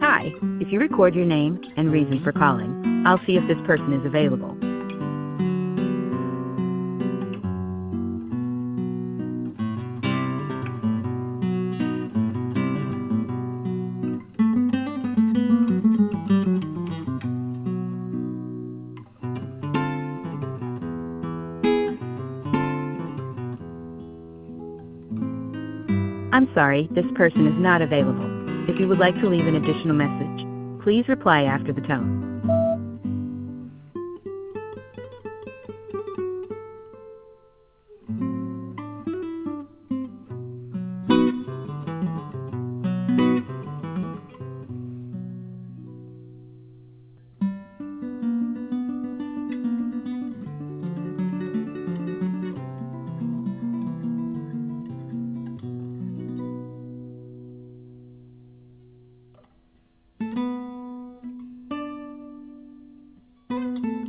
Hi, if you record your name and reason for calling, I'll see if this person is available. I'm sorry, this person is not available. If you would like to leave an additional message, please reply after the tone.